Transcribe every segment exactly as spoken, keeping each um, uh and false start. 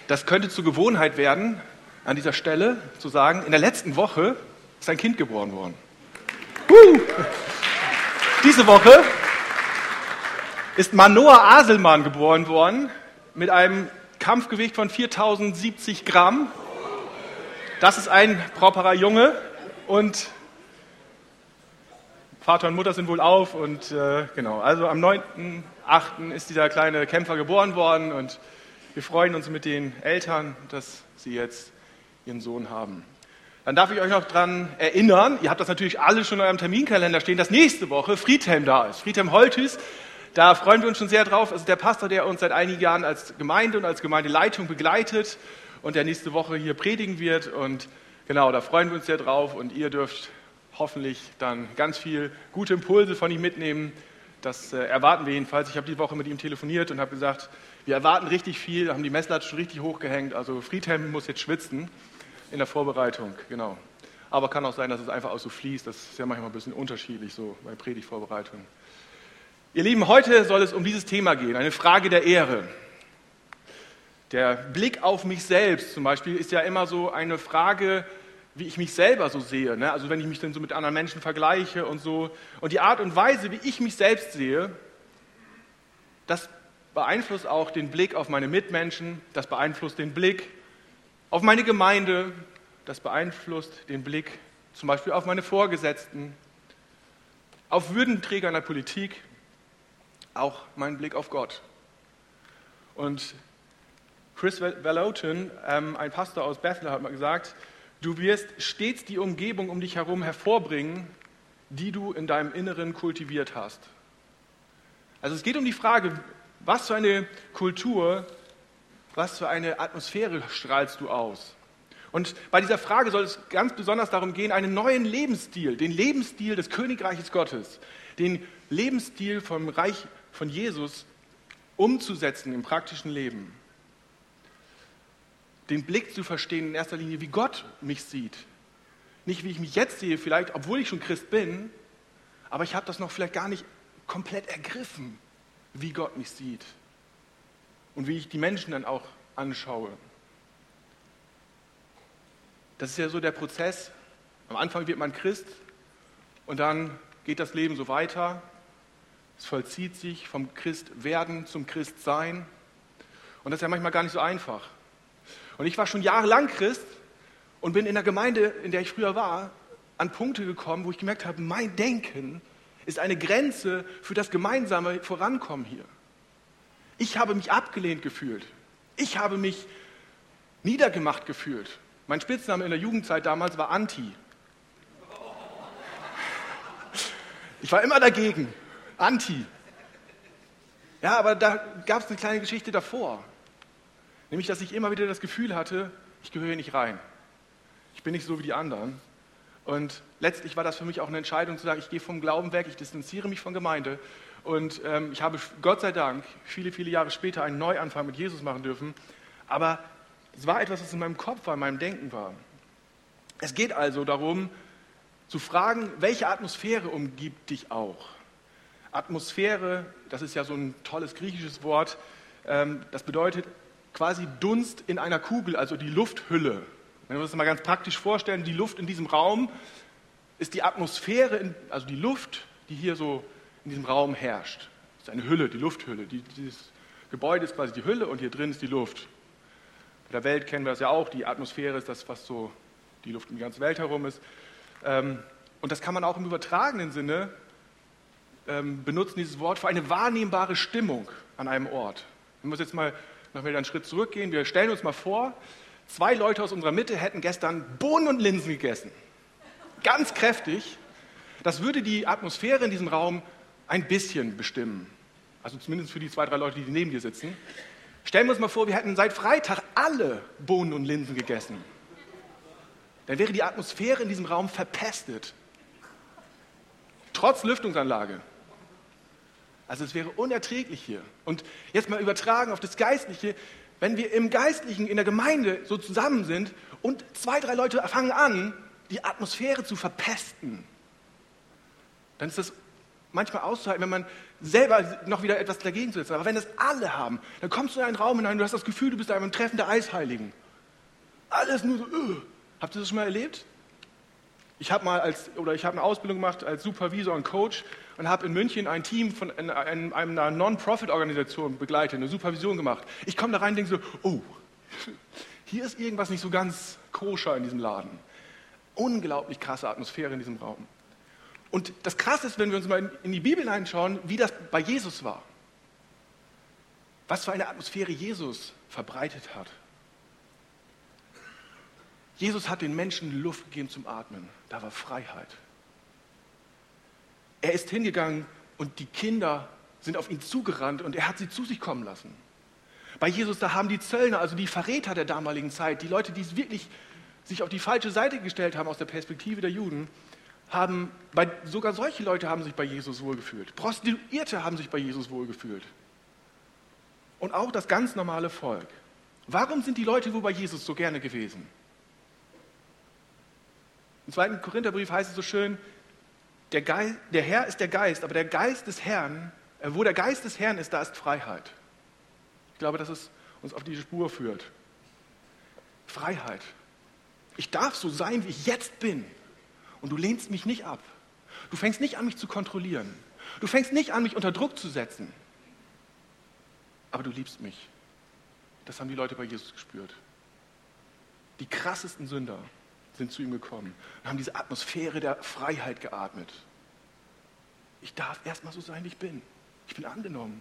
Das könnte zur Gewohnheit werden, an dieser Stelle zu sagen, in der letzten Woche ist ein Kind geboren worden. Uh! Diese Woche ist Manoah Aselmann geboren worden mit einem Kampfgewicht von viertausendsiebzig Gramm. Das ist ein properer Junge und Vater und Mutter sind wohl auf und äh, genau, also am neunten achten ist dieser kleine Kämpfer geboren worden und wir freuen uns mit den Eltern, dass sie jetzt ihren Sohn haben. Dann darf ich euch noch daran erinnern, ihr habt das natürlich alle schon in eurem Terminkalender stehen, dass nächste Woche Friedhelm da ist. Friedhelm Holthus, da freuen wir uns schon sehr drauf. Also der Pastor, der uns seit einigen Jahren als Gemeinde und als Gemeindeleitung begleitet und der nächste Woche hier predigen wird. Und genau, da freuen wir uns sehr drauf und ihr dürft hoffentlich dann ganz viel gute Impulse von ihm mitnehmen. Das äh, erwarten wir jedenfalls. Ich habe die Woche mit ihm telefoniert und habe gesagt, wir erwarten richtig viel, haben die Messlatte schon richtig hochgehängt. Also Friedhelm muss jetzt schwitzen in der Vorbereitung, genau. Aber kann auch sein, dass es einfach auch so fließt. Das ist ja manchmal ein bisschen unterschiedlich so bei Predigtvorbereitung. Ihr Lieben, heute soll es um dieses Thema gehen, eine Frage der Ehre. Der Blick auf mich selbst zum Beispiel ist ja immer so eine Frage, wie ich mich selber so sehe. Ne? Also wenn ich mich dann so mit anderen Menschen vergleiche und so. Und die Art und Weise, wie ich mich selbst sehe, das beeinflusst auch den Blick auf meine Mitmenschen, das beeinflusst den Blick auf meine Gemeinde, das beeinflusst den Blick zum Beispiel auf meine Vorgesetzten, auf Würdenträger in der Politik, auch meinen Blick auf Gott. Und Chris Vallotton, ähm, ein Pastor aus Bethel, hat mal gesagt, du wirst stets die Umgebung um dich herum hervorbringen, die du in deinem Inneren kultiviert hast. Also es geht um die Frage, was für eine Kultur, was für eine Atmosphäre strahlst du aus? Und bei dieser Frage soll es ganz besonders darum gehen, einen neuen Lebensstil, den Lebensstil des Königreiches Gottes, den Lebensstil vom Reich von Jesus umzusetzen im praktischen Leben. Den Blick zu verstehen in erster Linie, wie Gott mich sieht. Nicht, wie ich mich jetzt sehe, vielleicht, obwohl ich schon Christ bin, aber ich habe das noch vielleicht gar nicht komplett ergriffen, wie Gott mich sieht und wie ich die Menschen dann auch anschaue. Das ist ja so der Prozess. Am Anfang wird man Christ und dann geht das Leben so weiter. Es vollzieht sich vom Christwerden zum Christsein und das ist ja manchmal gar nicht so einfach. Und ich war schon jahrelang Christ und bin in der Gemeinde, in der ich früher war, an Punkte gekommen, wo ich gemerkt habe, mein Denken ist eine Grenze für das gemeinsame Vorankommen hier. Ich habe mich abgelehnt gefühlt. Ich habe mich niedergemacht gefühlt. Mein Spitzname in der Jugendzeit damals war Anti. Ich war immer dagegen. Anti. Ja, aber da gab es eine kleine Geschichte davor. Nämlich, dass ich immer wieder das Gefühl hatte, ich gehöre hier nicht rein. Ich bin nicht so wie die anderen. Und letztlich war das für mich auch eine Entscheidung zu sagen, ich gehe vom Glauben weg, ich distanziere mich von Gemeinde. Und ähm, ich habe Gott sei Dank viele, viele Jahre später einen Neuanfang mit Jesus machen dürfen. Aber es war etwas, was in meinem Kopf war, in meinem Denken war. Es geht also darum, zu fragen, welche Atmosphäre umgibt dich auch? Atmosphäre, das ist ja so ein tolles griechisches Wort, ähm, das bedeutet quasi Dunst in einer Kugel, also die Lufthülle. Wenn wir uns das mal ganz praktisch vorstellen, die Luft in diesem Raum ist die Atmosphäre, in, also die Luft, die hier so in diesem Raum herrscht. Das ist eine Hülle, die Lufthülle. Die, dieses Gebäude ist quasi die Hülle und hier drin ist die Luft. Bei der Welt kennen wir das ja auch, die Atmosphäre ist das, was so die Luft um die ganze Welt herum ist. Und das kann man auch im übertragenen Sinne benutzen, dieses Wort, für eine wahrnehmbare Stimmung an einem Ort. Wenn wir jetzt mal noch wieder einen Schritt zurückgehen, wir stellen uns mal vor, zwei Leute aus unserer Mitte hätten gestern Bohnen und Linsen gegessen. Ganz kräftig. Das würde die Atmosphäre in diesem Raum ein bisschen bestimmen. Also zumindest für die zwei, drei Leute, die neben dir sitzen. Stellen wir uns mal vor, wir hätten seit Freitag alle Bohnen und Linsen gegessen. Dann wäre die Atmosphäre in diesem Raum verpestet. Trotz Lüftungsanlage. Also es wäre unerträglich hier. Und jetzt mal übertragen auf das Geistliche, wenn wir im Geistlichen, in der Gemeinde so zusammen sind und zwei, drei Leute fangen an, die Atmosphäre zu verpesten, dann ist das manchmal auszuhalten, wenn man selber noch wieder etwas dagegen zu setzen. Aber wenn das alle haben, dann kommst du in einen Raum hinein und du hast das Gefühl, du bist da einem Treffen der Eisheiligen. Alles nur so, uh. Habt ihr das schon mal erlebt? Ich habe mal als, oder ich habe eine Ausbildung gemacht als Supervisor und Coach und habe in München ein Team von einer, einer Non-Profit-Organisation begleitet, eine Supervision gemacht. Ich komme da rein und denke so, oh, hier ist irgendwas nicht so ganz koscher in diesem Laden. Unglaublich krasse Atmosphäre in diesem Raum. Und das Krasse ist, wenn wir uns mal in die Bibel hineinschauen, wie das bei Jesus war. Was für eine Atmosphäre Jesus verbreitet hat. Jesus hat den Menschen Luft gegeben zum Atmen. Da war Freiheit. Er ist hingegangen und die Kinder sind auf ihn zugerannt und er hat sie zu sich kommen lassen. Bei Jesus, da haben die Zöllner, also die Verräter der damaligen Zeit, die Leute, die es wirklich sich auf die falsche Seite gestellt haben aus der Perspektive der Juden, haben, bei, sogar solche Leute haben sich bei Jesus wohlgefühlt. Prostituierte haben sich bei Jesus wohlgefühlt. Und auch das ganz normale Volk. Warum sind die Leute wohl bei Jesus so gerne gewesen? Im zweiten Korintherbrief heißt es so schön, der, Geist, der Herr ist der Geist, aber der Geist des Herrn, äh, wo der Geist des Herrn ist, da ist Freiheit. Ich glaube, dass es uns auf diese Spur führt. Freiheit. Ich darf so sein, wie ich jetzt bin. Und du lehnst mich nicht ab. Du fängst nicht an, mich zu kontrollieren. Du fängst nicht an, mich unter Druck zu setzen. Aber du liebst mich. Das haben die Leute bei Jesus gespürt. Die krassesten Sünder sind zu ihm gekommen und haben diese Atmosphäre der Freiheit geatmet. Ich darf erstmal so sein, wie ich bin. Ich bin angenommen.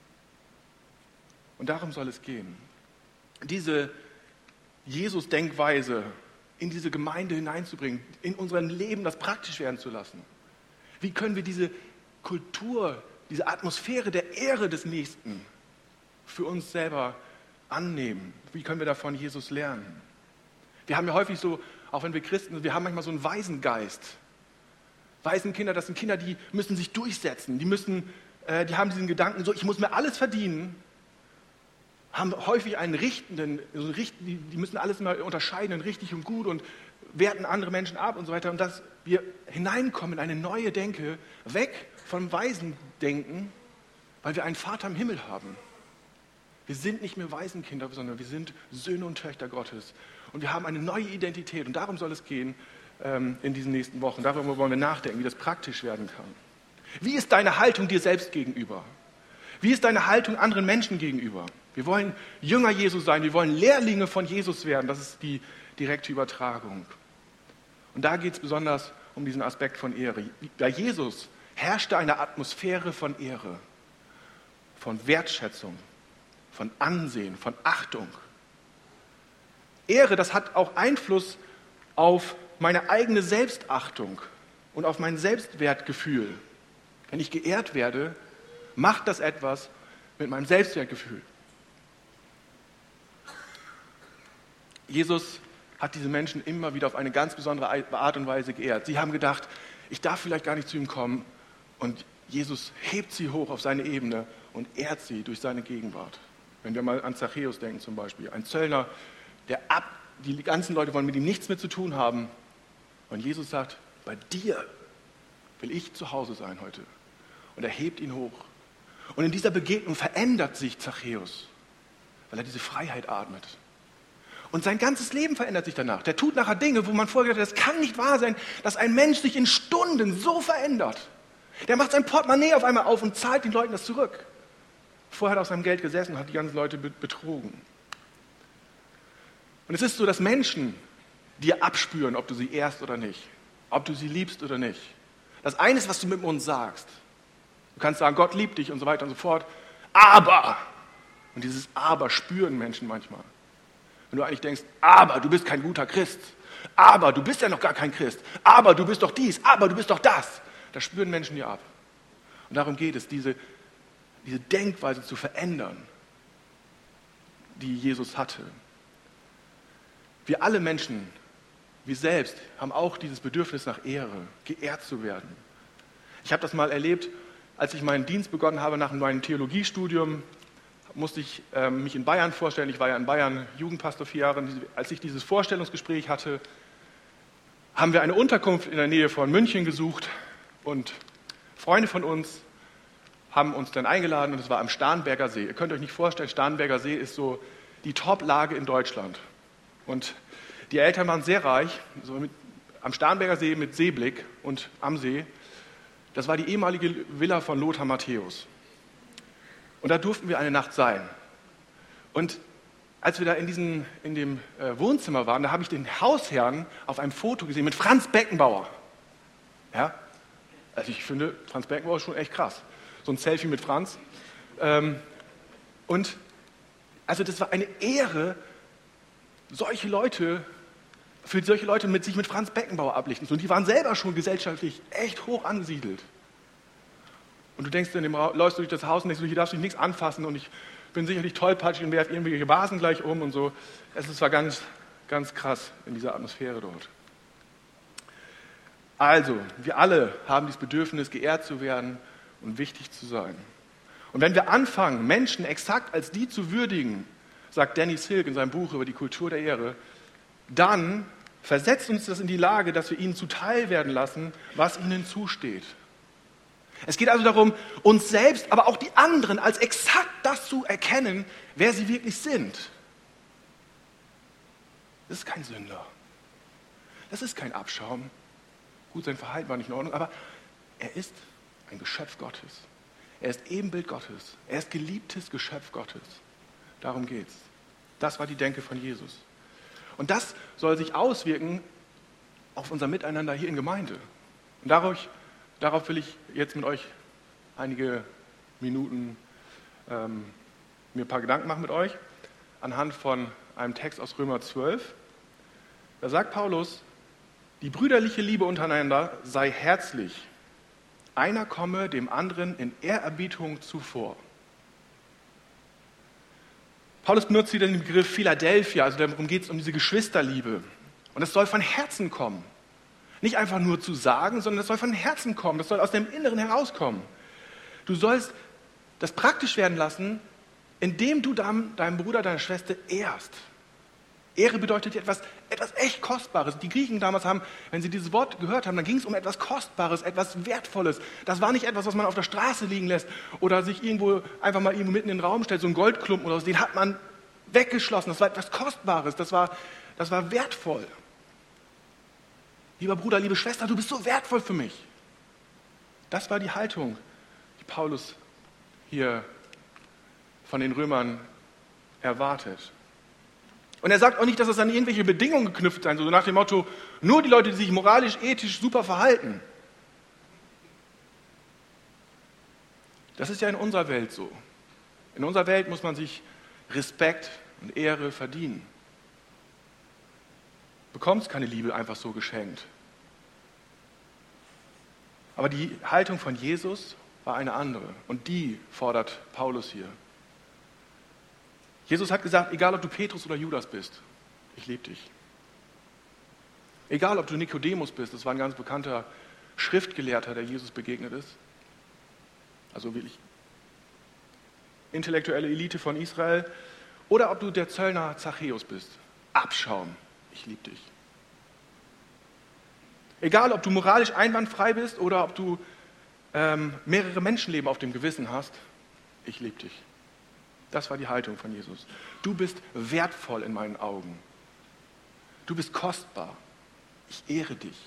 Und darum soll es gehen. Diese Jesus-Denkweise in diese Gemeinde hineinzubringen, in unserem Leben das praktisch werden zu lassen. Wie können wir diese Kultur, diese Atmosphäre der Ehre des Nächsten für uns selber annehmen? Wie können wir davon Jesus lernen? Wir haben ja häufig so, auch wenn wir Christen sind, wir haben manchmal so einen Waisengeist. Waisenkinder, das sind Kinder, die müssen sich durchsetzen, die müssen, äh, die haben diesen Gedanken, so ich muss mir alles verdienen, haben häufig einen richtenden, so richten, die, die müssen alles mal unterscheiden in richtig und gut und werten andere Menschen ab und so weiter. Und dass wir hineinkommen in eine neue Denke, weg vom Waisendenken, weil wir einen Vater im Himmel haben. Wir sind nicht mehr Waisenkinder, sondern wir sind Söhne und Töchter Gottes. Und wir haben eine neue Identität. Und darum soll es gehen ähm, in diesen nächsten Wochen. Darüber wollen wir nachdenken, wie das praktisch werden kann. Wie ist deine Haltung dir selbst gegenüber? Wie ist deine Haltung anderen Menschen gegenüber? Wir wollen Jünger Jesus sein. Wir wollen Lehrlinge von Jesus werden. Das ist die direkte Übertragung. Und da geht es besonders um diesen Aspekt von Ehre. Bei Jesus herrschte eine Atmosphäre von Ehre, von Wertschätzung, von Ansehen, von Achtung. Ehre, das hat auch Einfluss auf meine eigene Selbstachtung und auf mein Selbstwertgefühl. Wenn ich geehrt werde, macht das etwas mit meinem Selbstwertgefühl. Jesus hat diese Menschen immer wieder auf eine ganz besondere Art und Weise geehrt. Sie haben gedacht, ich darf vielleicht gar nicht zu ihm kommen. Und Jesus hebt sie hoch auf seine Ebene und ehrt sie durch seine Gegenwart. Wenn wir mal an Zachäus denken zum Beispiel, ein Zöllner, der ab, die ganzen Leute wollen mit ihm nichts mehr zu tun haben. Und Jesus sagt, bei dir will ich zu Hause sein heute. Und er hebt ihn hoch. Und in dieser Begegnung verändert sich Zachäus, weil er diese Freiheit atmet. Und sein ganzes Leben verändert sich danach. Der tut nachher Dinge, wo man vorher gedacht hat, das kann nicht wahr sein, dass ein Mensch sich in Stunden so verändert. Der macht sein Portemonnaie auf einmal auf und zahlt den Leuten das zurück. Vorher hat er auf seinem Geld gesessen und hat die ganzen Leute betrogen. Und es ist so, dass Menschen dir abspüren, ob du sie ehrst oder nicht, ob du sie liebst oder nicht. Das eine ist, was du mit dem Mund sagst. Du kannst sagen, Gott liebt dich und so weiter und so fort. Aber, und dieses Aber spüren Menschen manchmal. Wenn du eigentlich denkst, aber du bist kein guter Christ, aber du bist ja noch gar kein Christ, aber du bist doch dies, aber du bist doch das. Das spüren Menschen dir ab. Und darum geht es, diese, diese Denkweise zu verändern, die Jesus hatte. Wir alle Menschen, wir selbst, haben auch dieses Bedürfnis nach Ehre, geehrt zu werden. Ich habe das mal erlebt, als ich meinen Dienst begonnen habe nach meinem Theologiestudium, musste ich äh, mich in Bayern vorstellen. Ich war ja in Bayern Jugendpastor vier Jahre. Als ich dieses Vorstellungsgespräch hatte, haben wir eine Unterkunft in der Nähe von München gesucht und Freunde von uns haben uns dann eingeladen und es war am Starnberger See. Ihr könnt euch nicht vorstellen, Starnberger See ist so die Top-Lage in Deutschland. Und die Eltern waren sehr reich, so mit, am Starnberger See mit Seeblick und am See. Das war die ehemalige Villa von Lothar Matthäus. Und da durften wir eine Nacht sein. Und als wir da in, diesen, in dem äh, Wohnzimmer waren, da habe ich den Hausherrn auf einem Foto gesehen mit Franz Beckenbauer. Ja? Also ich finde, Franz Beckenbauer ist schon echt krass. So ein Selfie mit Franz. Ähm, und also das war eine Ehre, solche Leute, für solche Leute mit sich mit Franz Beckenbauer ablichten. Und die waren selber schon gesellschaftlich echt hoch angesiedelt. Und du denkst, in dem Ra- läufst du durch das Haus und denkst, hier darfst du nichts anfassen und ich bin sicherlich tollpatschig und werfe irgendwelche Vasen gleich um und so. Es war ganz, ganz krass in dieser Atmosphäre dort. Also, wir alle haben dieses Bedürfnis, geehrt zu werden und wichtig zu sein. Und wenn wir anfangen, Menschen exakt als die zu würdigen, sagt Danny Silk in seinem Buch über die Kultur der Ehre, dann versetzt uns das in die Lage, dass wir ihnen zuteil werden lassen, was ihnen zusteht. Es geht also darum, uns selbst, aber auch die anderen als exakt das zu erkennen, wer sie wirklich sind. Das ist kein Sünder. Das ist kein Abschaum. Gut, sein Verhalten war nicht in Ordnung, aber er ist ein Geschöpf Gottes. Er ist Ebenbild Gottes. Er ist geliebtes Geschöpf Gottes. Darum geht's. Das war die Denke von Jesus. Und das soll sich auswirken auf unser Miteinander hier in Gemeinde. Und darauf, darauf will ich jetzt mit euch einige Minuten ähm, mir ein paar Gedanken machen mit euch, anhand von einem Text aus Römer zwölf. Da sagt Paulus, die brüderliche Liebe untereinander sei herzlich. Einer komme dem anderen in Ehrerbietung zuvor. Paulus benutzt hier den Begriff Philadelphia, also darum geht es um diese Geschwisterliebe. Und es soll von Herzen kommen. Nicht einfach nur zu sagen, sondern es soll von Herzen kommen. Das soll aus dem Inneren herauskommen. Du sollst das praktisch werden lassen, indem du deinem, deinem Bruder, deiner Schwester ehrst. Ehre bedeutet etwas, etwas echt Kostbares. Die Griechen damals haben, wenn sie dieses Wort gehört haben, dann ging es um etwas Kostbares, etwas Wertvolles. Das war nicht etwas, was man auf der Straße liegen lässt oder sich irgendwo einfach mal irgendwo mitten in den Raum stellt, so ein Goldklumpen oder so. Den hat man weggeschlossen. Das war etwas Kostbares, das war, das war wertvoll. Lieber Bruder, liebe Schwester, du bist so wertvoll für mich. Das war die Haltung, die Paulus hier von den Römern erwartet. Und er sagt auch nicht, dass es an irgendwelche Bedingungen geknüpft sein soll, so nach dem Motto, nur die Leute, die sich moralisch, ethisch super verhalten. Das ist ja in unserer Welt so. In unserer Welt muss man sich Respekt und Ehre verdienen. Du bekommst keine Liebe einfach so geschenkt. Aber die Haltung von Jesus war eine andere und die fordert Paulus hier. Jesus hat gesagt, egal ob du Petrus oder Judas bist, ich liebe dich. Egal ob du Nikodemus bist, das war ein ganz bekannter Schriftgelehrter, der Jesus begegnet ist. Also wirklich intellektuelle Elite von Israel. Oder ob du der Zöllner Zachäus bist. Abschaum, ich liebe dich. Egal ob du moralisch einwandfrei bist oder ob du ähm, mehrere Menschenleben auf dem Gewissen hast, ich liebe dich. Das war die Haltung von Jesus. Du bist wertvoll in meinen Augen. Du bist kostbar. Ich ehre dich.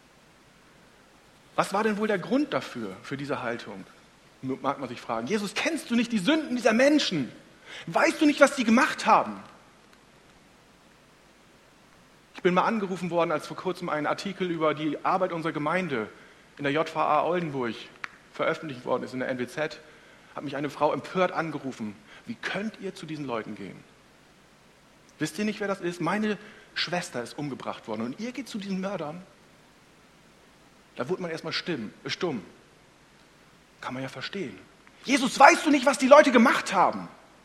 Was war denn wohl der Grund dafür, für diese Haltung? Mag man sich fragen. Jesus, kennst du nicht die Sünden dieser Menschen? Weißt du nicht, was die gemacht haben? Ich bin mal angerufen worden, als vor kurzem ein Artikel über die Arbeit unserer Gemeinde in der J V A Oldenburg veröffentlicht worden ist, in der N W Z, hat mich eine Frau empört angerufen. Wie könnt ihr zu diesen Leuten gehen? Wisst ihr nicht, wer das ist? Meine Schwester ist umgebracht worden und ihr geht zu diesen Mördern? Da wurde man erstmal stumm. Kann man ja verstehen. Jesus, weißt du nicht, was die Leute gemacht haben?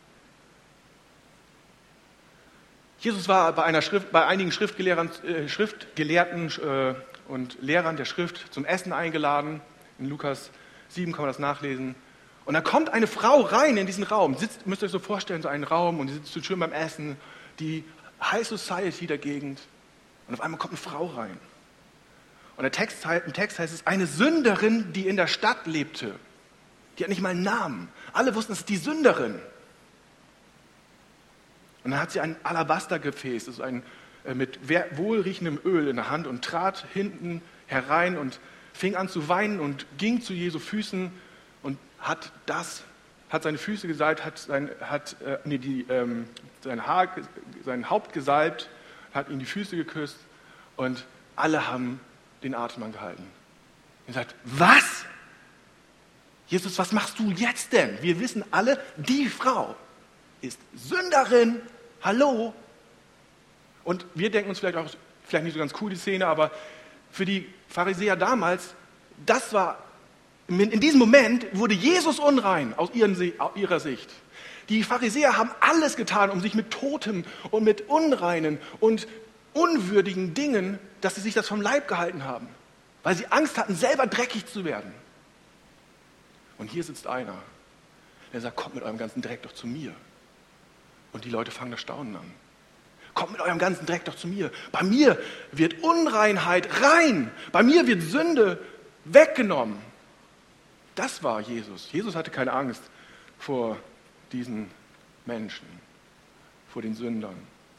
Jesus war bei, einer Schrift, bei einigen Schriftgelehrern, äh, Schriftgelehrten äh, und Lehrern der Schrift zum Essen eingeladen. In Lukas sieben kann man das nachlesen. Und da kommt eine Frau rein in diesen Raum. Sitzt, müsst ihr euch so vorstellen, so einen Raum und die sitzt so schön beim Essen. Die High Society der Gegend. Und auf einmal kommt eine Frau rein. Und der Text, im Text heißt es, eine Sünderin, die in der Stadt lebte. Die hat nicht mal einen Namen. Alle wussten, es ist die Sünderin. Und dann hat sie ein Alabastergefäß, das ist ein äh, mit wohlriechendem Öl in der Hand und trat hinten herein und fing an zu weinen und ging zu Jesu Füßen und hat das, hat seine Füße gesalbt, hat sein, hat, äh, nee, die, ähm, sein, Haar, sein Haupt gesalbt, hat ihm die Füße geküsst und alle haben den Atem angehalten. Er sagt, was? Jesus, was machst du jetzt denn? Wir wissen alle, die Frau ist Sünderin. Hallo? Und wir denken uns vielleicht auch, vielleicht nicht so ganz cool die Szene, aber für die Pharisäer damals, das war, in diesem Moment wurde Jesus unrein aus ihrer Sicht. Die Pharisäer haben alles getan, um sich mit Totem und mit unreinen und unwürdigen Dingen, dass sie sich das vom Leib gehalten haben, weil sie Angst hatten, selber dreckig zu werden. Und hier sitzt einer, der sagt, kommt mit eurem ganzen Dreck doch zu mir. Und die Leute fangen das Staunen an. Kommt mit eurem ganzen Dreck doch zu mir. Bei mir wird Unreinheit rein. Bei mir wird Sünde weggenommen. Das war Jesus. Jesus hatte keine Angst vor diesen Menschen, vor den Sündern.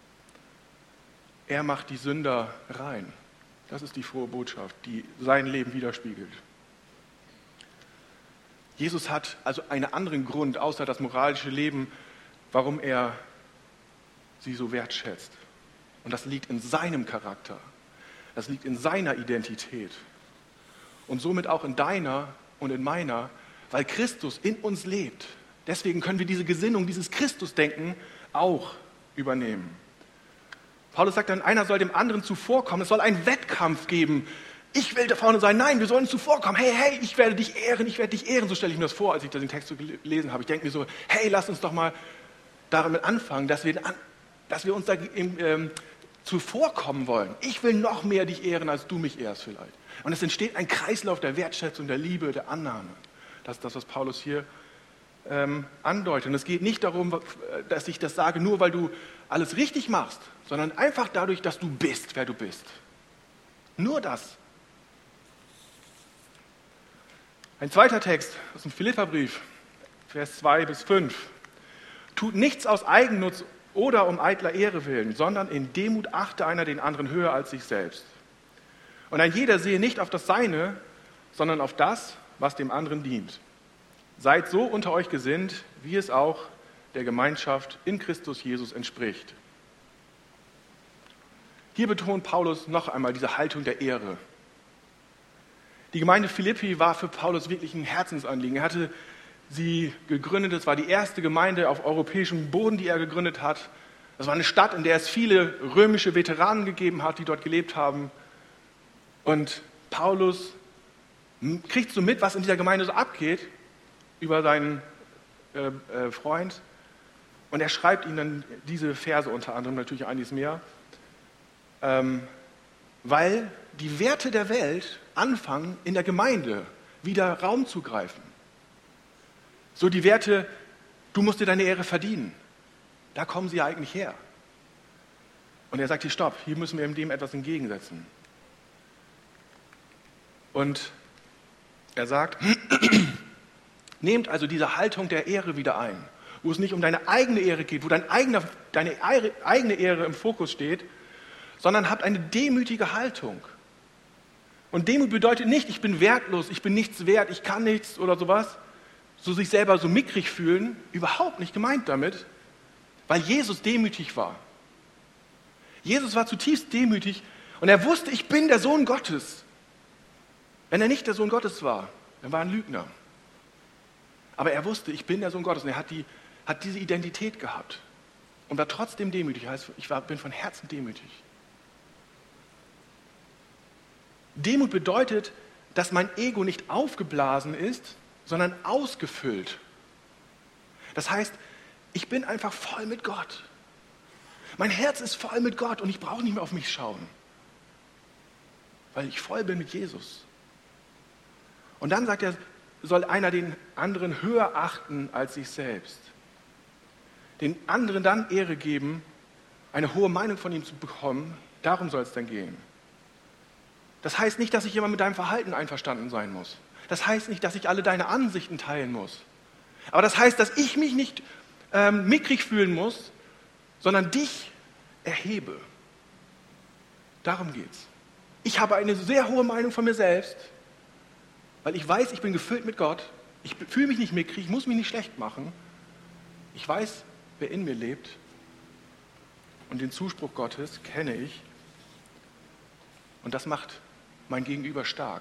Er macht die Sünder rein. Das ist die frohe Botschaft, die sein Leben widerspiegelt. Jesus hat also einen anderen Grund, außer das moralische Leben, warum er sie so wertschätzt. Und das liegt in seinem Charakter. Das liegt in seiner Identität. Und somit auch in deiner und in meiner, weil Christus in uns lebt. Deswegen können wir diese Gesinnung, dieses Christusdenken auch übernehmen. Paulus sagt dann, einer soll dem anderen zuvorkommen. Es soll einen Wettkampf geben. Ich will da vorne sein. Nein, wir sollen zuvorkommen. Hey, hey, ich werde dich ehren, ich werde dich ehren. So stelle ich mir das vor, als ich den Text so gelesen habe. Ich denke mir so, hey, lass uns doch mal damit anfangen, dass wir, dass wir uns da ähm, zuvorkommen wollen. Ich will noch mehr dich ehren, als du mich ehrst vielleicht. Und es entsteht ein Kreislauf der Wertschätzung, der Liebe, der Annahme. Das ist das, was Paulus hier ähm, andeutet. Und es geht nicht darum, dass ich das sage, nur weil du alles richtig machst, sondern einfach dadurch, dass du bist, wer du bist. Nur das. Ein zweiter Text aus dem Philipperbrief, Vers zwei bis fünf. Tut nichts aus Eigennutz oder um eitler Ehre willen, sondern in Demut achte einer den anderen höher als sich selbst. Und ein jeder sehe nicht auf das Seine, sondern auf das, was dem anderen dient. Seid so unter euch gesinnt, wie es auch der Gemeinschaft in Christus Jesus entspricht. Hier betont Paulus noch einmal diese Haltung der Ehre. Die Gemeinde Philippi war für Paulus wirklich ein Herzensanliegen. Er hatte sie gegründet, es war die erste Gemeinde auf europäischem Boden, die er gegründet hat. Das war eine Stadt, in der es viele römische Veteranen gegeben hat, die dort gelebt haben. Und Paulus kriegt so mit, was in dieser Gemeinde so abgeht, über seinen äh, äh, Freund. Und er schreibt ihnen dann diese Verse unter anderem, natürlich einiges mehr. Ähm, weil die Werte der Welt anfangen, in der Gemeinde wieder Raum zu greifen. So die Werte, du musst dir deine Ehre verdienen. Da kommen sie ja eigentlich her. Und er sagt hier, stopp, hier müssen wir dem etwas entgegensetzen. Und er sagt, nehmt also diese Haltung der Ehre wieder ein, wo es nicht um deine eigene Ehre geht, wo dein eigener, deine eigene Ehre im Fokus steht, sondern habt eine demütige Haltung. Und Demut bedeutet nicht, ich bin wertlos, ich bin nichts wert, ich kann nichts oder sowas, so sich selber so mickrig fühlen, überhaupt nicht gemeint damit, weil Jesus demütig war. Jesus war zutiefst demütig und er wusste, ich bin der Sohn Gottes. Wenn er nicht der Sohn Gottes war, dann war er ein Lügner. Aber er wusste, ich bin der Sohn Gottes und er hat, die, hat diese Identität gehabt und war trotzdem demütig. Heißt, ich war, bin von Herzen demütig. Demut bedeutet, dass mein Ego nicht aufgeblasen ist, sondern ausgefüllt. Das heißt, ich bin einfach voll mit Gott. Mein Herz ist voll mit Gott und ich brauche nicht mehr auf mich schauen, weil ich voll bin mit Jesus. Und dann sagt er, soll einer den anderen höher achten als sich selbst. Den anderen dann Ehre geben, eine hohe Meinung von ihm zu bekommen, darum soll es dann gehen. Das heißt nicht, dass ich immer mit deinem Verhalten einverstanden sein muss. Das heißt nicht, dass ich alle deine Ansichten teilen muss. Aber das heißt, dass ich mich nicht ähm, mickrig fühlen muss, sondern dich erhebe. Darum geht's. Ich habe eine sehr hohe Meinung von mir selbst, weil ich weiß, ich bin gefüllt mit Gott. Ich fühle mich nicht mickrig, ich muss mich nicht schlecht machen. Ich weiß, wer in mir lebt. Und den Zuspruch Gottes kenne ich. Und das macht mein Gegenüber stark.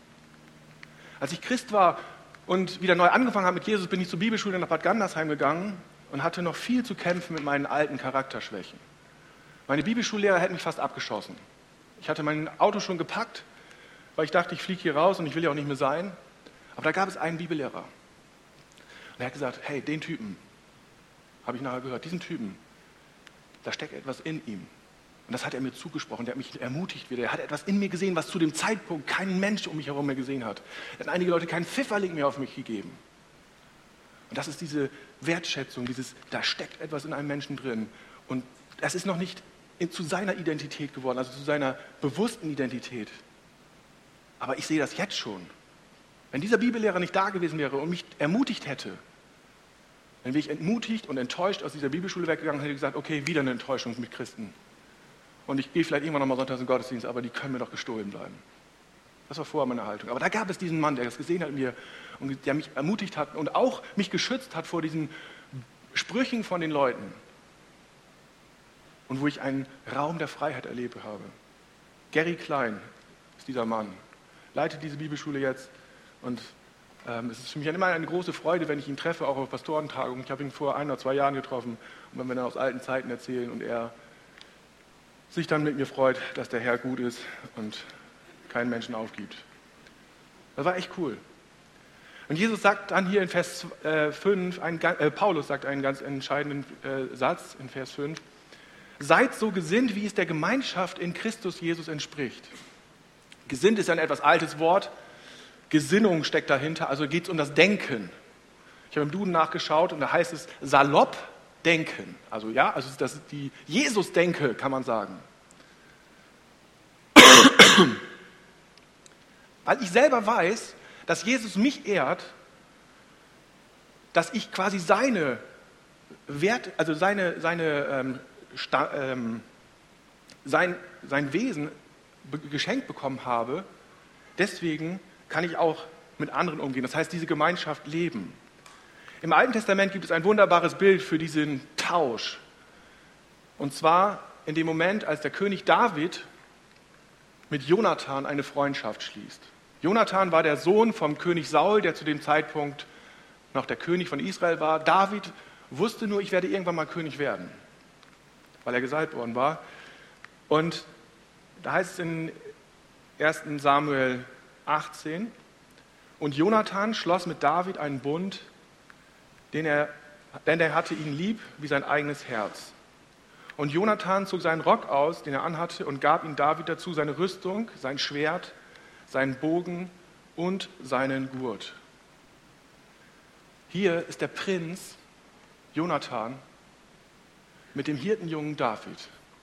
Als ich Christ war und wieder neu angefangen habe mit Jesus, bin ich zur Bibelschule nach Bad Gandersheim gegangen und hatte noch viel zu kämpfen mit meinen alten Charakterschwächen. Meine Bibelschullehrer hätten mich fast abgeschossen. Ich hatte mein Auto schon gepackt, weil ich dachte, ich fliege hier raus und ich will ja auch nicht mehr sein. Aber da gab es einen Bibellehrer. Und er hat gesagt, hey, den Typen, habe ich nachher gehört, diesen Typen, da steckt etwas in ihm. Und das hat er mir zugesprochen, der hat mich ermutigt wieder. Er hat etwas in mir gesehen, was zu dem Zeitpunkt kein Mensch um mich herum mehr gesehen hat. Er hat einige Leute keinen Pfifferling mehr auf mich gegeben. Und das ist diese Wertschätzung, dieses, da steckt etwas in einem Menschen drin. Und das ist noch nicht in, zu seiner Identität geworden, also zu seiner bewussten Identität. Aber ich sehe das jetzt schon. Wenn dieser Bibellehrer nicht da gewesen wäre und mich ermutigt hätte, dann wäre ich entmutigt und enttäuscht aus dieser Bibelschule weggegangen und hätte gesagt, okay, wieder eine Enttäuschung mit Christen. Und ich gehe vielleicht irgendwann nochmal sonntags in den Gottesdienst, aber die können mir doch gestohlen bleiben. Das war vorher meine Haltung. Aber da gab es diesen Mann, der das gesehen hat in mir und der mich ermutigt hat und auch mich geschützt hat vor diesen Sprüchen von den Leuten. Und wo ich einen Raum der Freiheit erlebt habe. Gary Klein ist dieser Mann, leitet diese Bibelschule jetzt und ähm, es ist für mich immer eine große Freude, wenn ich ihn treffe, auch auf Pastorentagungen. Ich habe ihn vor ein oder zwei Jahren getroffen und wenn wir dann aus alten Zeiten erzählen und er sich dann mit mir freut, dass der Herr gut ist und keinen Menschen aufgibt. Das war echt cool. Und Jesus sagt dann hier in Vers fünf, ein, äh, Paulus sagt einen ganz entscheidenden äh, Satz in Vers fünf, seid so gesinnt, wie es der Gemeinschaft in Christus Jesus entspricht. Gesinnt ist ein etwas altes Wort, Gesinnung steckt dahinter, also geht es um das Denken. Ich habe im Duden nachgeschaut und da heißt es salopp denken. Also ja, also das ist die Jesus-Denke, kann man sagen. Weil ich selber weiß, dass Jesus mich ehrt, dass ich quasi seine Wert, also seine, seine ähm, sta, ähm, sein, sein Wesen be- geschenkt bekommen habe, deswegen kann ich auch mit anderen umgehen. Das heißt, diese Gemeinschaft leben. Im Alten Testament gibt es ein wunderbares Bild für diesen Tausch. Und zwar in dem Moment, als der König David mit Jonathan eine Freundschaft schließt. Jonathan war der Sohn vom König Saul, der zu dem Zeitpunkt noch der König von Israel war. David wusste nur, ich werde irgendwann mal König werden, weil er gesalbt worden war. Und da heißt es in ersten Samuel achtzehn, und Jonathan schloss mit David einen Bund, den er, denn er hatte ihn lieb wie sein eigenes Herz. Und Jonathan zog seinen Rock aus, den er anhatte, und gab ihm David dazu seine Rüstung, sein Schwert, seinen Bogen und seinen Gurt. Hier ist der Prinz Jonathan mit dem Hirtenjungen David.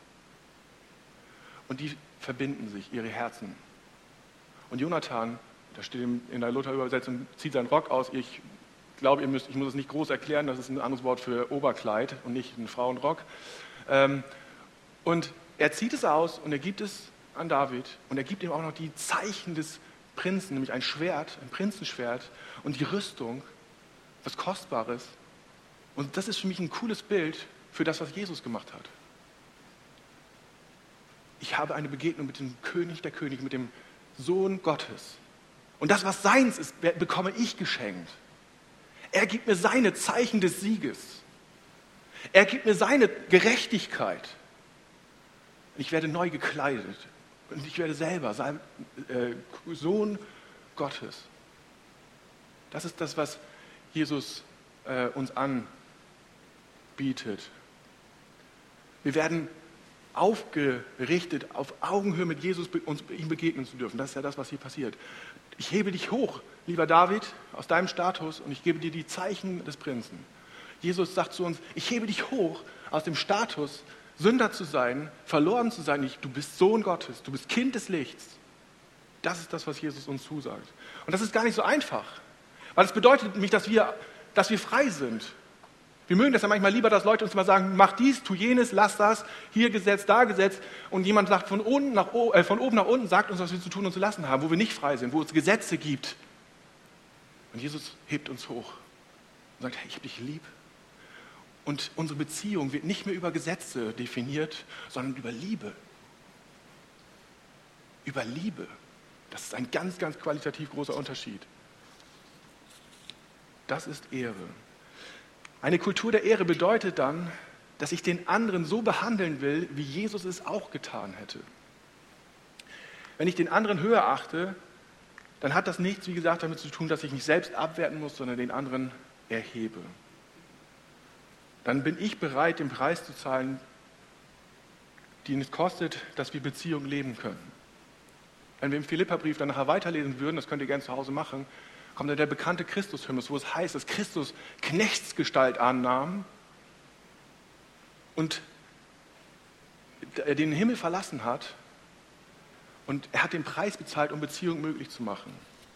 Und die verbinden sich, ihre Herzen. Und Jonathan, da steht in der Luther-Übersetzung, zieht seinen Rock aus. Ich glaube, ihr müsst, ich muss es nicht groß erklären, das ist ein anderes Wort für Oberkleid und nicht ein Frauenrock. Und er zieht es aus und er gibt es an David und er gibt ihm auch noch die Zeichen des Prinzen, nämlich ein Schwert, ein Prinzenschwert und die Rüstung, was Kostbares. Und das ist für mich ein cooles Bild für das, was Jesus gemacht hat. Ich habe eine Begegnung mit dem König der Könige, mit dem Sohn Gottes. Und das, was seins ist, bekomme ich geschenkt. Er gibt mir seine Zeichen des Sieges. Er gibt mir seine Gerechtigkeit. Ich werde neu gekleidet. Und ich werde selber sein äh, Sohn Gottes. Das ist das, was Jesus äh, uns anbietet. Wir werden aufgerichtet, auf Augenhöhe mit Jesus uns ihm begegnen zu dürfen. Das ist ja das, was hier passiert. Ich hebe dich hoch, lieber David, aus deinem Status und ich gebe dir die Zeichen des Prinzen. Jesus sagt zu uns, ich hebe dich hoch aus dem Status, Sünder zu sein, verloren zu sein. Ich, du bist Sohn Gottes, du bist Kind des Lichts. Das ist das, was Jesus uns zusagt. Und das ist gar nicht so einfach, weil es bedeutet nämlich, dass wir, dass wir frei sind. Wir mögen das ja manchmal lieber, dass Leute uns mal sagen, mach dies, tu jenes, lass das, hier Gesetz, da Gesetz. Und jemand sagt von, unten nach, äh, von oben nach unten, sagt uns, was wir zu tun und zu lassen haben, wo wir nicht frei sind, wo es Gesetze gibt. Und Jesus hebt uns hoch und sagt, hey, ich hab dich lieb. Und unsere Beziehung wird nicht mehr über Gesetze definiert, sondern über Liebe. Über Liebe. Das ist ein ganz, ganz qualitativ großer Unterschied. Das ist Ehre. Eine Kultur der Ehre bedeutet dann, dass ich den anderen so behandeln will, wie Jesus es auch getan hätte. Wenn ich den anderen höher achte, dann hat das nichts, wie gesagt, damit zu tun, dass ich nicht selbst abwerten muss, sondern den anderen erhebe. Dann bin ich bereit, den Preis zu zahlen, den es kostet, dass wir Beziehungen leben können. Wenn wir im Philipperbrief dann nachher weiterlesen würden, das könnt ihr gerne zu Hause machen, kommt dann der bekannte Christus-Hymnus, wo es heißt, dass Christus Knechtsgestalt annahm und er den Himmel verlassen hat und er hat den Preis bezahlt, um Beziehungen möglich zu machen.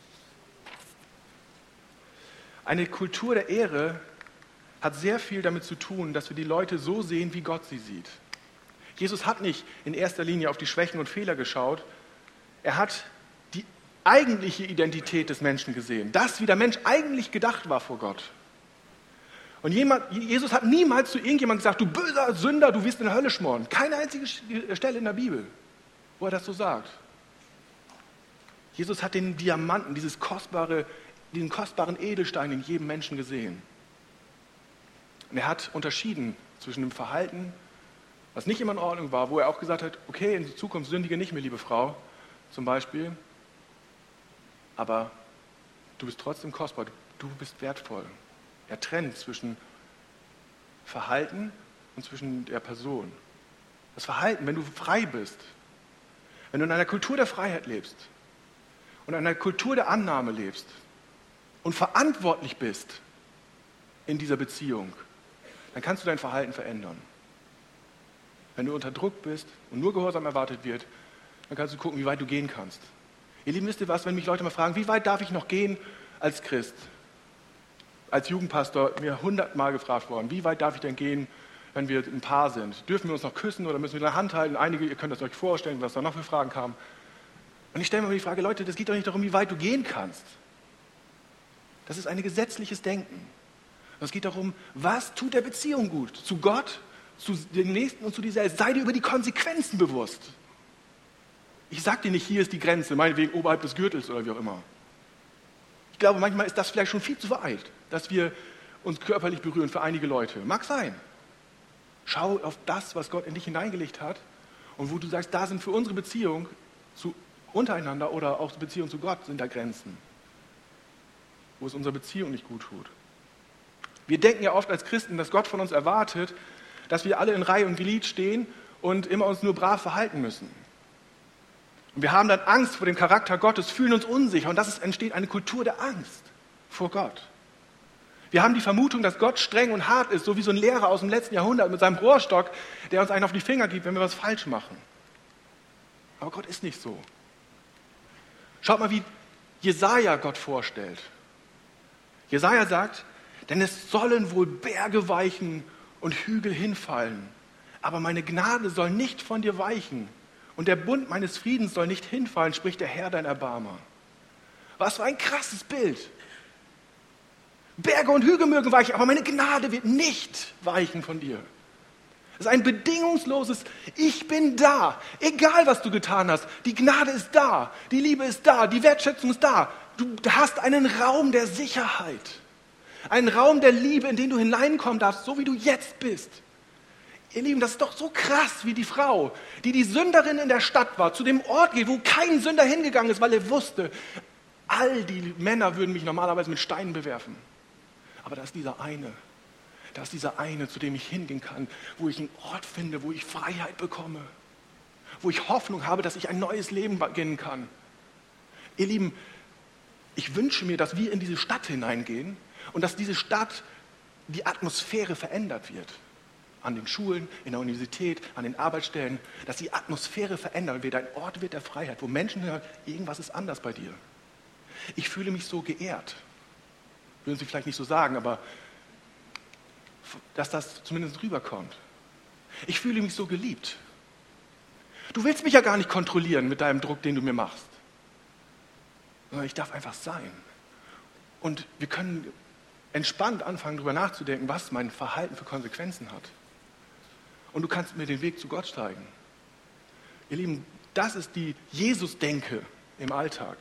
Eine Kultur der Ehre hat sehr viel damit zu tun, dass wir die Leute so sehen, wie Gott sie sieht. Jesus hat nicht in erster Linie auf die Schwächen und Fehler geschaut, er hat die eigentliche Identität des Menschen gesehen, das, wie der Mensch eigentlich gedacht war vor Gott. Und jemand, Jesus hat niemals zu irgendjemandem gesagt, du böser Sünder, du wirst in der Hölle schmoren. Keine einzige Stelle in der Bibel, wo er das so sagt. Jesus hat den Diamanten, dieses kostbare, diesen kostbaren Edelstein in jedem Menschen gesehen. Und er hat unterschieden zwischen dem Verhalten, was nicht immer in Ordnung war, wo er auch gesagt hat, okay, in Zukunft sündige nicht mehr, liebe Frau, zum Beispiel, aber du bist trotzdem kostbar, du bist wertvoll. Er trennt zwischen Verhalten und zwischen der Person. Das Verhalten, wenn du frei bist, wenn du in einer Kultur der Freiheit lebst und in einer Kultur der Annahme lebst und verantwortlich bist in dieser Beziehung, dann kannst du dein Verhalten verändern. Wenn du unter Druck bist und nur Gehorsam erwartet wird, dann kannst du gucken, wie weit du gehen kannst. Ihr Lieben, wisst ihr was, wenn mich Leute mal fragen, wie weit darf ich noch gehen als Christ? Als Jugendpastor mir hundertmal gefragt worden, wie weit darf ich denn gehen, wenn wir ein Paar sind? Dürfen wir uns noch küssen oder müssen wir in der Hand halten? Einige, ihr könnt das euch vorstellen, was da noch für Fragen kamen. Und ich stelle mir die Frage, Leute, das geht doch nicht darum, wie weit du gehen kannst. Das ist ein gesetzliches Denken. Es geht darum, was tut der Beziehung gut? Zu Gott, zu dem Nächsten und zu dir selbst. Sei dir über die Konsequenzen bewusst. Ich sage dir nicht, hier ist die Grenze, meinetwegen oberhalb des Gürtels oder wie auch immer. Ich glaube, manchmal ist das vielleicht schon viel zu weit, dass wir uns körperlich berühren für einige Leute. Mag sein. Schau auf das, was Gott in dich hineingelegt hat und wo du sagst, da sind für unsere Beziehung zu untereinander oder auch Beziehung zu Gott sind da Grenzen, wo es unserer Beziehung nicht gut tut. Wir denken ja oft als Christen, dass Gott von uns erwartet, dass wir alle in Reihe und Glied stehen und immer uns nur brav verhalten müssen. Und wir haben dann Angst vor dem Charakter Gottes, fühlen uns unsicher und das ist, entsteht eine Kultur der Angst vor Gott. Wir haben die Vermutung, dass Gott streng und hart ist, so wie so ein Lehrer aus dem letzten Jahrhundert mit seinem Rohrstock, der uns einen auf die Finger gibt, wenn wir was falsch machen. Aber Gott ist nicht so. Schaut mal, wie Jesaja Gott vorstellt. Jesaja sagt, denn es sollen wohl Berge weichen und Hügel hinfallen, aber meine Gnade soll nicht von dir weichen und der Bund meines Friedens soll nicht hinfallen, spricht der Herr, dein Erbarmer. Was für ein krasses Bild. Berge und Hügel mögen weichen, aber meine Gnade wird nicht weichen von dir. Es ist ein bedingungsloses, ich bin da, egal was du getan hast. Die Gnade ist da, die Liebe ist da, die Wertschätzung ist da. Du hast einen Raum der Sicherheit, einen Raum der Liebe, in den du hineinkommen darfst, so wie du jetzt bist. Ihr Lieben, das ist doch so krass wie die Frau, die die Sünderin in der Stadt war, zu dem Ort geht, wo kein Sünder hingegangen ist, weil er wusste, all die Männer würden mich normalerweise mit Steinen bewerfen. Aber da ist dieser eine, da ist dieser eine, zu dem ich hingehen kann, wo ich einen Ort finde, wo ich Freiheit bekomme, wo ich Hoffnung habe, dass ich ein neues Leben beginnen kann. Ihr Lieben, ich wünsche mir, dass wir in diese Stadt hineingehen und dass diese Stadt, die Atmosphäre verändert wird. an den Schulen, in der Universität, an den Arbeitsstellen, dass die Atmosphäre verändert wird, ein Ort wird der Freiheit, wo Menschen hören, irgendwas ist anders bei dir. Ich fühle mich so geehrt. Würden Sie vielleicht nicht so sagen, aber dass das zumindest rüberkommt. Ich fühle mich so geliebt. Du willst mich ja gar nicht kontrollieren mit deinem Druck, den du mir machst. Sondern ich darf einfach sein. Und wir können entspannt anfangen, darüber nachzudenken, was mein Verhalten für Konsequenzen hat. Und du kannst mir den Weg zu Gott zeigen. Ihr Lieben, das ist die Jesus-Denke im Alltag.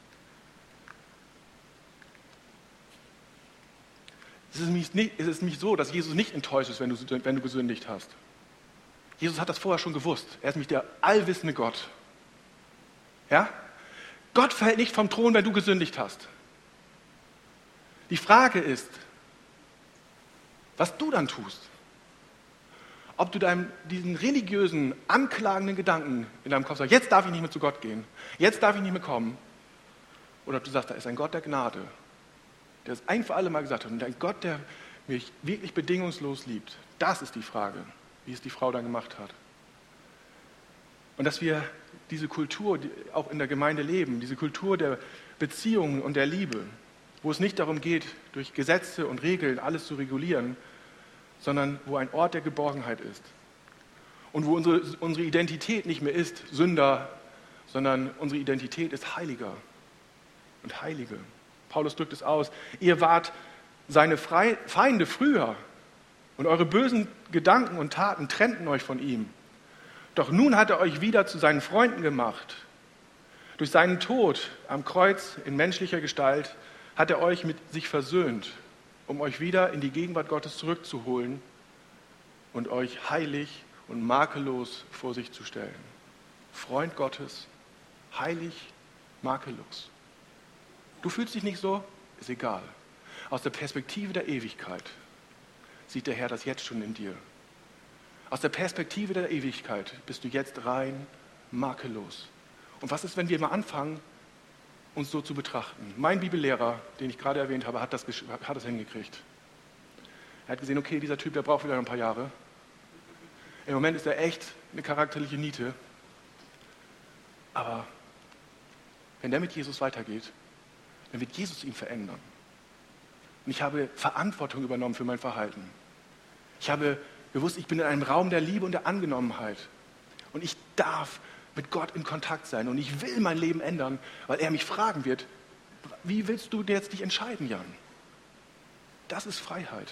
Es ist, nämlich nicht, es ist nämlich so, dass Jesus nicht enttäuscht ist, wenn du, wenn du gesündigt hast. Jesus hat das vorher schon gewusst. Er ist nämlich der allwissende Gott. Ja? Gott fällt nicht vom Thron, wenn du gesündigt hast. Die Frage ist, was du dann tust. Ob du deinem, diesen religiösen, anklagenden Gedanken in deinem Kopf sagst, jetzt darf ich nicht mehr zu Gott gehen, jetzt darf ich nicht mehr kommen. Oder ob du sagst, da ist ein Gott der Gnade, der es ein für alle Mal gesagt hat. Und ein Gott, der mich wirklich bedingungslos liebt. Das ist die Frage, wie es die Frau dann gemacht hat. Und dass wir diese Kultur die auch in der Gemeinde leben, diese Kultur der Beziehungen und der Liebe, wo es nicht darum geht, durch Gesetze und Regeln alles zu regulieren, sondern wo ein Ort der Geborgenheit ist. Und wo unsere, unsere Identität nicht mehr ist Sünder, sondern unsere Identität ist Heiliger und Heilige. Paulus drückt es aus, ihr wart seine Feinde früher und eure bösen Gedanken und Taten trennten euch von ihm. Doch nun hat er euch wieder zu seinen Freunden gemacht. Durch seinen Tod am Kreuz in menschlicher Gestalt hat er euch mit sich versöhnt, um euch wieder in die Gegenwart Gottes zurückzuholen und euch heilig und makellos vor sich zu stellen. Freund Gottes, heilig, makellos. Du fühlst dich nicht so? Ist egal. Aus der Perspektive der Ewigkeit sieht der Herr das jetzt schon in dir. Aus der Perspektive der Ewigkeit bist du jetzt rein, makellos. Und was ist, wenn wir mal anfangen, uns so zu betrachten? Mein Bibellehrer, den ich gerade erwähnt habe, hat das, hat das hingekriegt. Er hat gesehen, okay, dieser Typ, der braucht wieder ein paar Jahre. Im Moment ist er echt eine charakterliche Niete. Aber wenn der mit Jesus weitergeht, dann wird Jesus ihn verändern. Und ich habe Verantwortung übernommen für mein Verhalten. Ich habe gewusst, ich bin in einem Raum der Liebe und der Angenommenheit. Und ich darf mit Gott in Kontakt sein. Und ich will mein Leben ändern, weil er mich fragen wird, wie willst du jetzt dich entscheiden, Jan? Das ist Freiheit.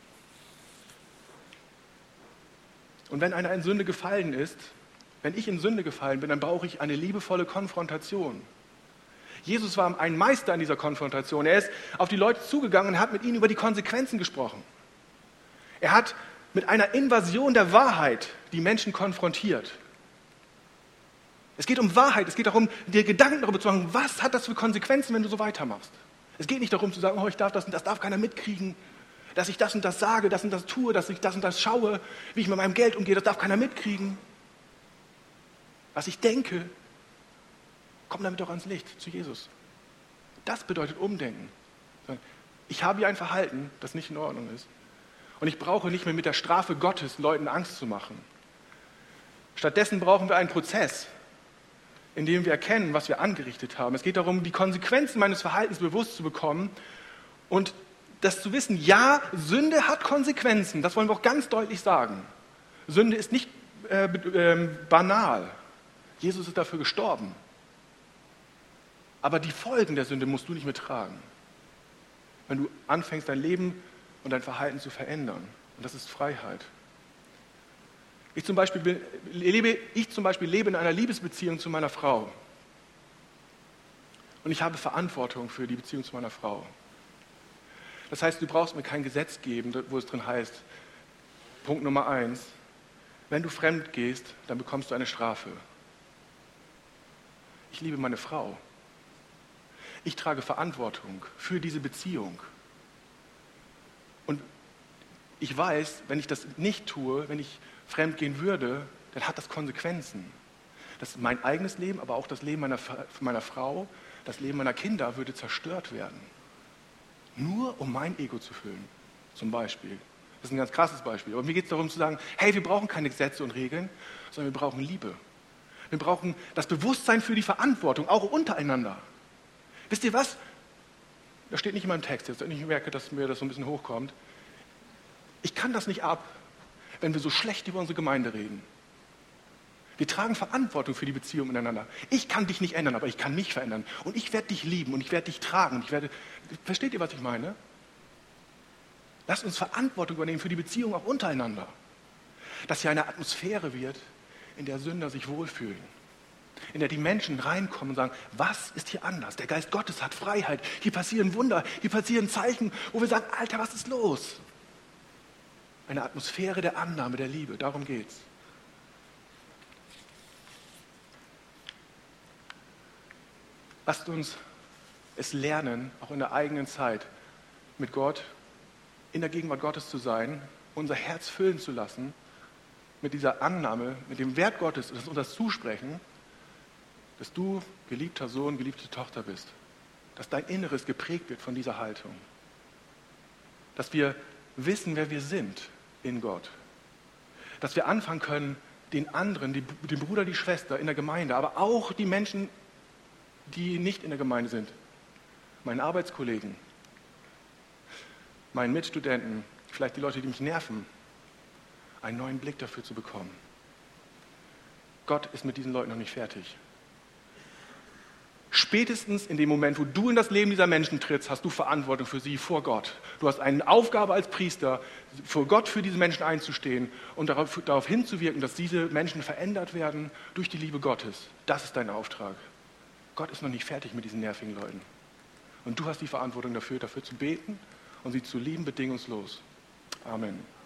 Und wenn einer in Sünde gefallen ist, wenn ich in Sünde gefallen bin, dann brauche ich eine liebevolle Konfrontation. Jesus war ein Meister in dieser Konfrontation. Er ist auf die Leute zugegangen und hat mit ihnen über die Konsequenzen gesprochen. Er hat mit einer Invasion der Wahrheit die Menschen konfrontiert. Es geht um Wahrheit, es geht darum, dir Gedanken darüber zu machen, was hat das für Konsequenzen, wenn du so weitermachst. Es geht nicht darum zu sagen, oh, ich darf das und das darf keiner mitkriegen, dass ich das und das sage, das und das tue, dass ich das und das schaue, wie ich mit meinem Geld umgehe, das darf keiner mitkriegen. Was ich denke, komm damit doch ans Licht, zu Jesus. Das bedeutet Umdenken. Ich habe hier ein Verhalten, das nicht in Ordnung ist. Und ich brauche nicht mehr mit der Strafe Gottes Leuten Angst zu machen. Stattdessen brauchen wir einen Prozess, in dem wir erkennen, was wir angerichtet haben. Es geht darum, die Konsequenzen meines Verhaltens bewusst zu bekommen und das zu wissen, ja, Sünde hat Konsequenzen. Das wollen wir auch ganz deutlich sagen. Sünde ist nicht äh, äh, banal. Jesus ist dafür gestorben. Aber die Folgen der Sünde musst du nicht mehr tragen. Wenn du anfängst, dein Leben und dein Verhalten zu verändern. Und das ist Freiheit. Ich zum Beispiel, bin, lebe, ich zum Beispiel lebe in einer Liebesbeziehung zu meiner Frau. Und ich habe Verantwortung für die Beziehung zu meiner Frau. Das heißt, du brauchst mir kein Gesetz geben, wo es drin heißt, Punkt Nummer eins, wenn du fremd gehst, dann bekommst du eine Strafe. Ich liebe meine Frau. Ich trage Verantwortung für diese Beziehung. Und ich weiß, wenn ich das nicht tue, wenn ich fremd gehen würde, dann hat das Konsequenzen. Das ist mein eigenes Leben, aber auch das Leben meiner, meiner Frau, das Leben meiner Kinder würde zerstört werden. Nur um mein Ego zu füllen, zum Beispiel. Das ist ein ganz krasses Beispiel. Aber mir geht es darum zu sagen, hey, wir brauchen keine Gesetze und Regeln, sondern wir brauchen Liebe. Wir brauchen das Bewusstsein für die Verantwortung, auch untereinander. Wisst ihr was? Das steht nicht in meinem Text jetzt, und ich merke, dass mir das so ein bisschen hochkommt. Ich kann das nicht ab, wenn wir so schlecht über unsere Gemeinde reden. Wir tragen Verantwortung für die Beziehung miteinander. Ich kann dich nicht ändern, aber ich kann mich verändern. Und ich werde dich lieben und ich werde dich tragen. Und ich werde, versteht ihr, was ich meine? Lasst uns Verantwortung übernehmen für die Beziehung auch untereinander. Dass hier eine Atmosphäre wird, in der Sünder sich wohlfühlen. In der die Menschen reinkommen und sagen, was ist hier anders? Der Geist Gottes hat Freiheit. Hier passieren Wunder, hier passieren Zeichen, wo wir sagen, Alter, was ist los? Eine Atmosphäre der Annahme, der Liebe, darum geht's. Lasst uns es lernen, auch in der eigenen Zeit mit Gott, in der Gegenwart Gottes zu sein, unser Herz füllen zu lassen mit dieser Annahme, mit dem Wert Gottes und das Zusprechen, dass du geliebter Sohn, geliebte Tochter bist, dass dein Inneres geprägt wird von dieser Haltung, dass wir wissen, wer wir sind in Gott, dass wir anfangen können, den anderen, die, den Bruder, die Schwester in der Gemeinde, aber auch die Menschen, die nicht in der Gemeinde sind, meinen Arbeitskollegen, meinen Mitstudenten, vielleicht die Leute, die mich nerven, einen neuen Blick dafür zu bekommen. Gott ist mit diesen Leuten noch nicht fertig. Spätestens in dem Moment, wo du in das Leben dieser Menschen trittst, hast du Verantwortung für sie vor Gott. Du hast eine Aufgabe als Priester, vor Gott für diese Menschen einzustehen und darauf, darauf hinzuwirken, dass diese Menschen verändert werden durch die Liebe Gottes. Das ist dein Auftrag. Gott ist noch nicht fertig mit diesen nervigen Leuten. Und du hast die Verantwortung dafür, dafür zu beten und sie zu lieben, bedingungslos. Amen.